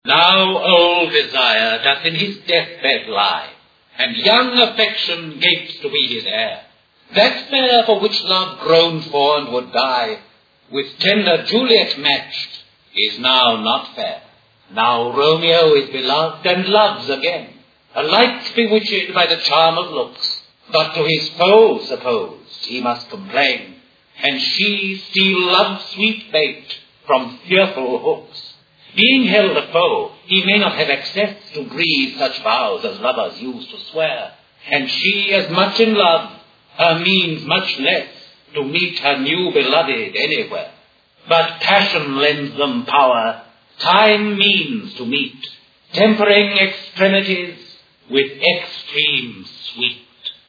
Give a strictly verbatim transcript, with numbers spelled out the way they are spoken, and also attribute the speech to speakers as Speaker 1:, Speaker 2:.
Speaker 1: Now old desire doth in his deathbed lie, and young affection gapes to be his heir. That fair for which love groaned for and would die, with tender Juliet matched, is now not fair. Now Romeo is beloved and loves again, alike bewitched by the charm of looks, but to his foe supposed he must complain, and she steal love's sweet bait from fearful hooks. Being held a foe, he may not have access to breathe such vows as lovers use to swear, and she as much in love, her means much less to meet her new beloved anywhere. But passion lends them power, time means to meet, tempering extremities with extreme sweet.